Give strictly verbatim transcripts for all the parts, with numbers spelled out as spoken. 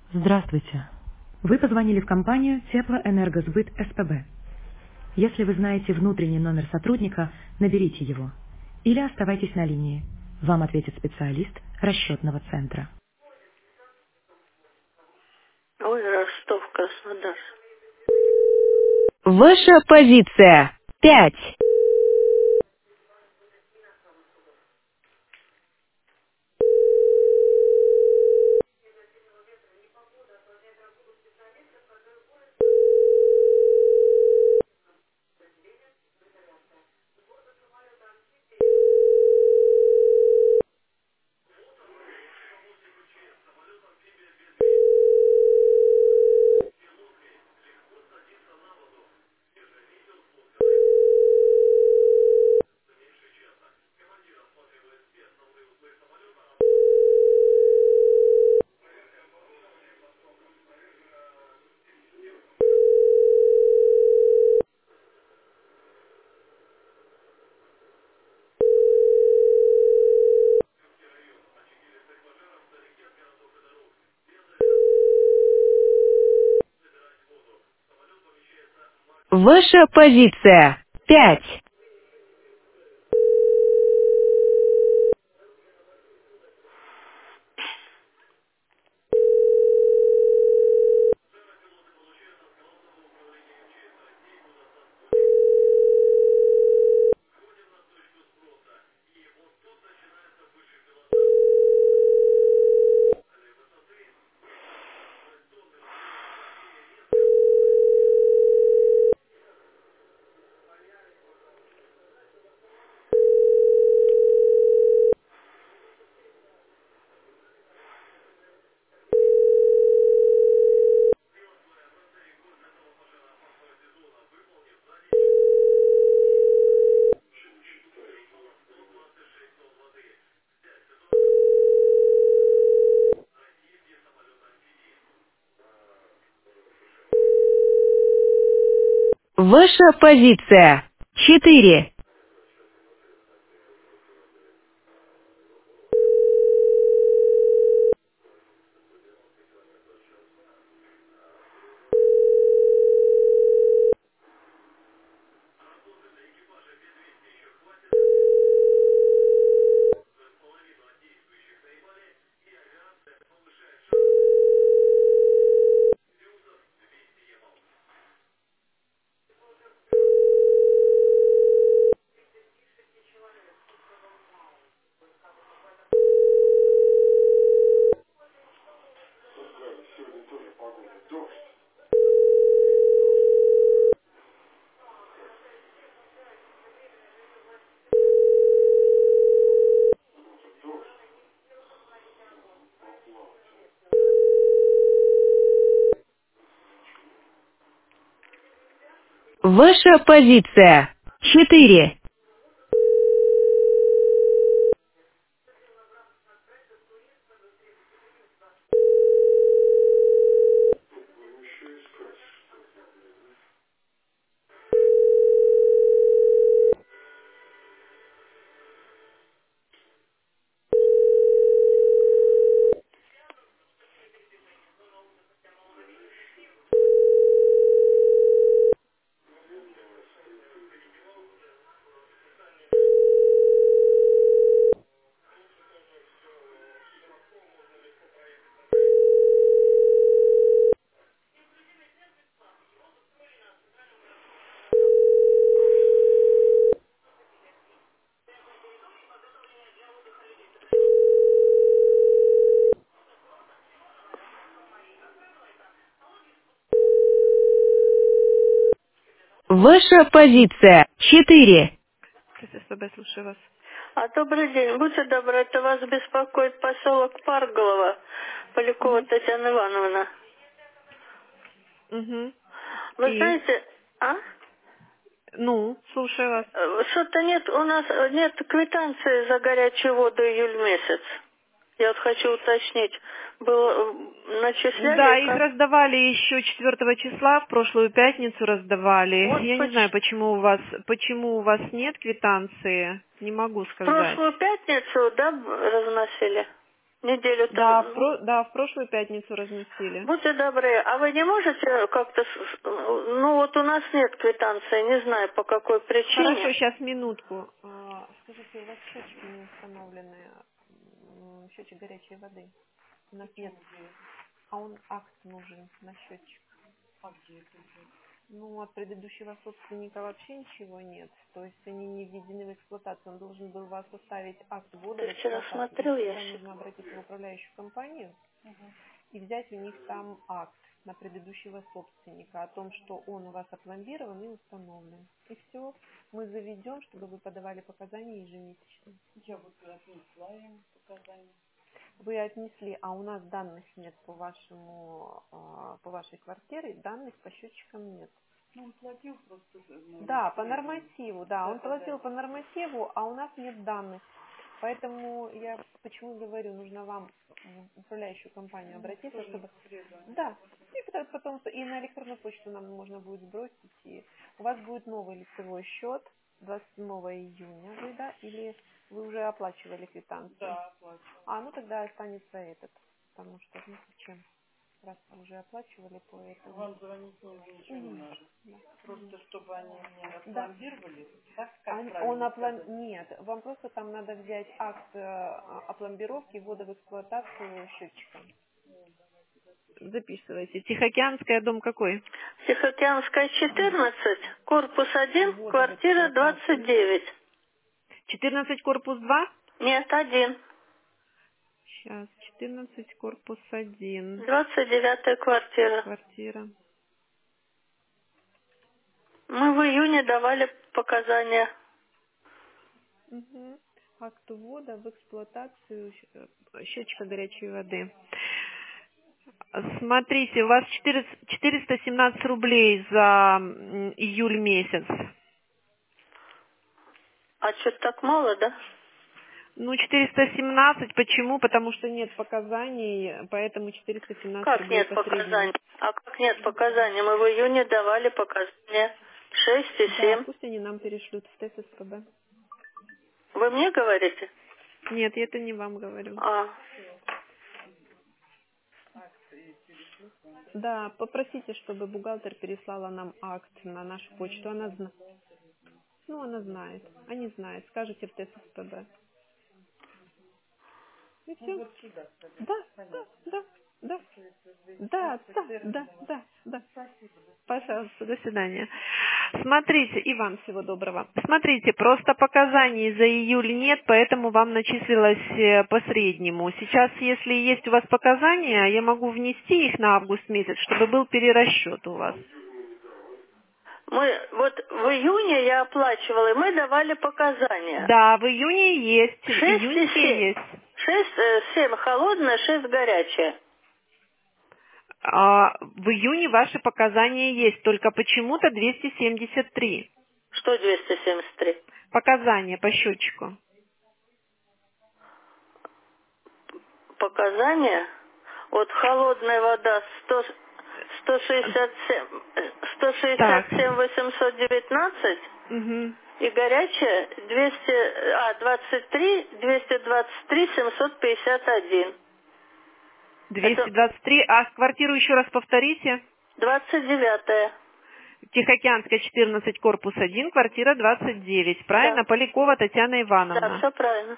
Здравствуйте. Вы позвонили в компанию Теплоэнергосбыт СПБ. Если вы знаете внутренний номер сотрудника, наберите его. Или оставайтесь на линии. Вам ответит специалист расчетного центра. Ой, Ростов, Краснодар. Ваша позиция. Пять. Ваша позиция. Пять. Ваша позиция. Четыре. Ваша позиция. Четыре. Ваша позиция. Четыре. СПБ, слушаю вас. А добрый день. Будьте добры, это вас беспокоит поселок Парголово, Полякова Угу. Татьяна Ивановна. Угу. Вы И? знаете, а? Ну, слушаю вас. Э, Что-то нет, у нас э, нет квитанции за горячую воду июль месяц. Я вот хочу уточнить, было э, начисляли Да, их как? раздавали еще четвертого числа, в прошлую пятницу раздавали. Вот Я не знаю, поч- почему у вас, почему у вас нет квитанции, не могу в сказать. прошлую пятницу, да, б- разносили? Неделю Да, тому. в, про... да, в прошлую пятницу разместили. Будьте добры, а вы не можете как-то... с- Ну, вот у нас нет квитанции, не знаю, по какой причине. Хорошо, сейчас минутку. А, скажите, у вас счетчики не установлены, м, счетчик горячей воды? У нас нет. А он акт нужен на счетчик. Ну, от предыдущего собственника вообще ничего нет. То есть они не введены в эксплуатацию. Он должен был вас составить акт ввода в Ты вчера эксплуатацию. То смотрел есть тогда ящик? нужно обратиться в управляющую компанию и взять у них там акт на предыдущего собственника о том, что он у вас опломбирован и установлен. И все, мы заведем, чтобы вы подавали показания ежемесячно. Я вот отнесла им показания. Вы отнесли, а у нас данных нет по вашему, а, по вашей квартире, данных по счетчикам нет. Ну, он платил просто. Ну, Да, по средний. нормативу, да, Да, он да, платил да. по нормативу, а у нас нет данных. Поэтому я почему говорю, нужно вам в управляющую компанию обратиться, Тоже чтобы... среду. Да, и потом, потом и на электронную почту нам можно будет сбросить, и у вас будет новый лицевой счет двадцать седьмого июня, вы, да, или вы уже оплачивали квитанцию? Да, оплачивал. А, ну тогда останется этот, потому что, ну зачем, раз вы уже оплачивали по этому. Вам звонить мне уже ничего не надо. Да. Просто чтобы они мне Да. опломбировали, так как Он, правильно он оплом... сказать? Нет, вам просто там надо взять акт э, опломбировки и ввода в эксплуатацию счетчика. Записывайте. Тихоокеанская, дом какой? Тихоокеанская, четырнадцать, корпус один, Ввода в квартира двадцать эксплуатацию. девять. четырнадцать, корпус два? Нет, один. Сейчас, четырнадцать, корпус один. двадцать девятая квартира. Квартира. Мы в июне давали показания. Угу. Акт ввода в эксплуатацию щ- э, счетчика горячей воды. Смотрите, у вас четыреста четыреста семнадцать рублей за м, июль месяц. А что-то так мало, да? Ну, четыреста семнадцать, почему? Потому что нет показаний, поэтому четыреста семнадцать Как рублей нет по показаний? среднему. А как нет показаний? Мы в июне давали показания шесть и Да, семь. пусть они нам перешлют в ТССПБ. Вы мне говорите? Нет, я это не вам говорю. А, Да, попросите, чтобы бухгалтер переслала нам акт на нашу почту. Она знает. Ну, она знает. Они знают. Скажите в ТССПБ. И все. Вот сюда. Да, да, да, да. Да, да, да, да, да. Пожалуйста, до свидания. Смотрите, и вам всего доброго. Смотрите, просто показаний за июль нет, поэтому вам начислилось э, по среднему. Сейчас, если есть у вас показания, я могу внести их на август месяц, чтобы был перерасчет у вас. мы вот в июне я оплачивала, и мы давали показания. Да, в июне есть, Шесть и июньские семь. есть. Шесть, э, семь холодное, шесть горячее. А, в июне ваши показания есть, только почему-то двести семьдесят три. Что двести семьдесят три? Показания по счетчику. Показания. Вот холодная вода сто, сто шестьдесят семь, сто шестьдесят семь восемьсот девятнадцать Угу. и горячая двести, а, двадцать три, двести двадцать три, семьсот пятьдесят один. двести двадцать три. А квартиру еще раз повторите. двадцать девятая. Тихоокеанская, четырнадцать, корпус один, квартира двадцать девять. Правильно? Да. Полякова Татьяна Ивановна. Да, все правильно.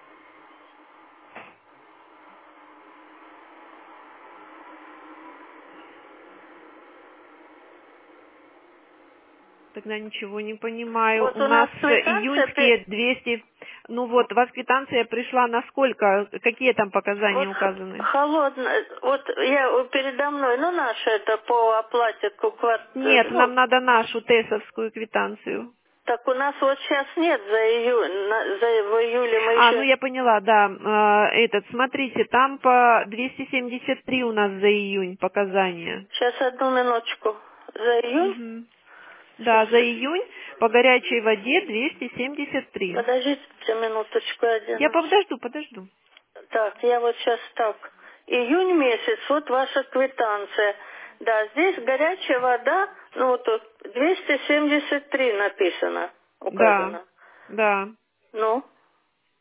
Тогда ничего не понимаю. Вот у, у нас нас квитанция июньские двести. Ну вот, у вас квитанция пришла на сколько? Какие там показания Вот указаны? холодная, вот я передо мной, ну наша это по оплате квартиры. Нет, Ну, нам надо нашу ТЭСовскую квитанцию. так у нас вот сейчас нет за июнь, на- за в июле мы А, еще... ну я поняла, да. Э, этот, смотрите, там по двести семьдесят три у нас за июнь показания. Сейчас одну минуточку. За июнь? Мгм. Да, за июнь по горячей воде двести семьдесят три. Подождите минуточку один. Я подожду, подожду. Так, я вот сейчас так. Июнь месяц, вот ваша квитанция. Да, здесь горячая вода, ну вот тут двести семьдесят три написано, Да, указано. да. Ну,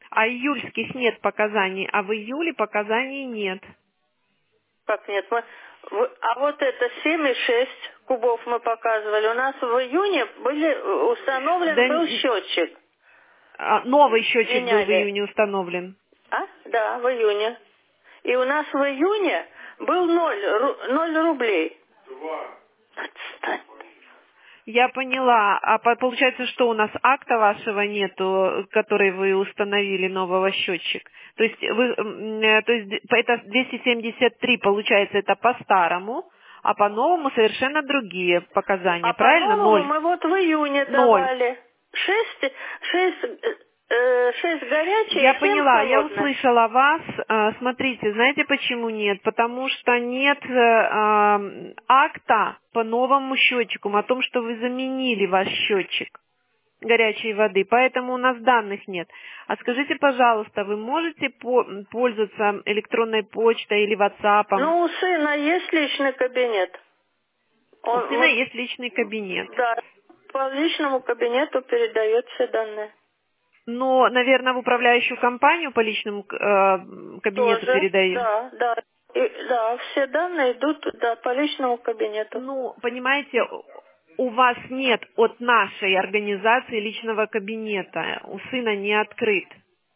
А июльских нет показаний, а в июле показаний нет. Как нет? Мы, в- а вот это семь и шесть кубов мы показывали. У нас в июне были, установлен Да был н- счетчик. А, новый счетчик был в Меняли. июне установлен. А? Да, в июне. И у нас в июне был ноль, ру- ноль рублей. Отстань. Я поняла. А по- получается, что у нас акта вашего нету, который вы установили, нового счетчик? То есть, вы, м, э, то есть это двести семьдесят три, получается, это по-старому, а по-новому совершенно другие показания, А правильно? по-новому Ноль. мы вот в июне Ноль. давали. Шесть, шесть, э, э, шесть горячие, Я семь поняла, я холодных. услышала вас. А, Смотрите, знаете почему нет? Потому что нет э, а, акта по новому счетчику о том, что вы заменили ваш счетчик горячей воды, поэтому у нас данных нет. А скажите, пожалуйста, вы можете по- пользоваться электронной почтой или ватсапом? Ну, у сына есть личный кабинет. У Он, сына мы- есть личный кабинет. Да, по личному кабинету передает все данные. Но, наверное, в управляющую компанию по личному э, кабинету Тоже, передают. да, да. И- да, все данные идут да, по личному кабинету. Ну, понимаете, у вас нет от нашей организации личного кабинета. У сына не открыт.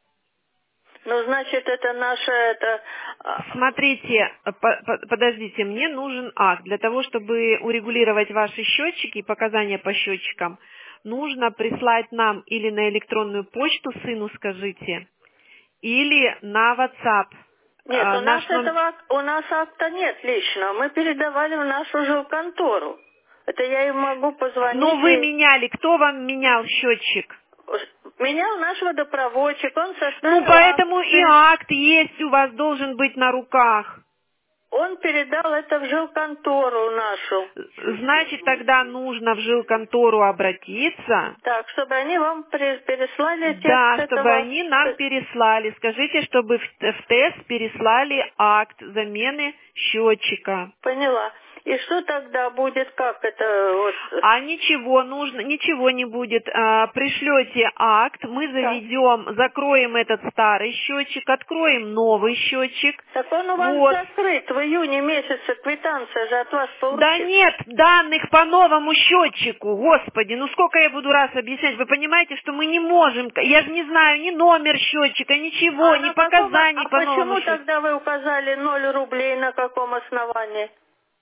Ну, значит, это наше, это... а, Смотрите, по- по- подождите, мне нужен акт. Для того, чтобы урегулировать ваши счетчики и показания по счетчикам, нужно прислать нам или на электронную почту сыну скажите, или на WhatsApp. Нет, А, у нас наш ном- этого, ак- у нас акта нет личного. Мы передавали в нашу жилконтору. Это я им могу позвонить. Но вы и- меняли, кто вам менял счетчик? Менял наш водопроводчик, он составил Ну, поэтому акты. и акт есть у вас, должен быть на руках. Он передал это в жилконтору нашу. Значит, тогда нужно в жилконтору обратиться. Так, чтобы они вам при- переслали текст Да, этого... чтобы они нам переслали. Скажите, чтобы в, в тест переслали акт замены счетчика. Поняла. И что тогда будет, как это вот... А ничего нужно, ничего не будет. А, пришлете акт, мы заведем, закроем этот старый счетчик, откроем новый счетчик. Так он у вас Вот. закрыт в июне месяце, квитанция же от вас получит. Да нет данных по новому счетчику, господи, ну сколько я буду раз объяснять, вы понимаете, что мы не можем, я же не знаю ни номер счетчика, ничего, А ни на каком- показаний а по новому почему счетчику. тогда вы указали ноль рублей, на каком основании?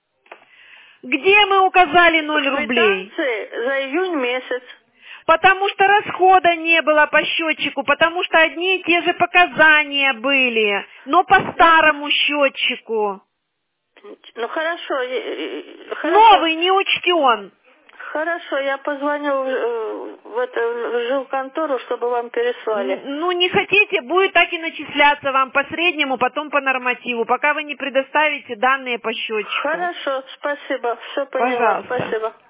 Где мы указали ноль рублей? Квитанции за июнь месяц. Потому что расхода не было по счетчику, потому что одни и те же показания были, но по старому счетчику. Ну хорошо, э, э, хорошо. Новый не учтен. Хорошо, я позвоню э, в, это, в жилконтору, чтобы вам переслали. Н- Ну, не хотите, будет так и начисляться вам по среднему, потом по нормативу, пока вы не предоставите данные по счетчику. Хорошо, спасибо, все поняла, Пожалуйста. спасибо.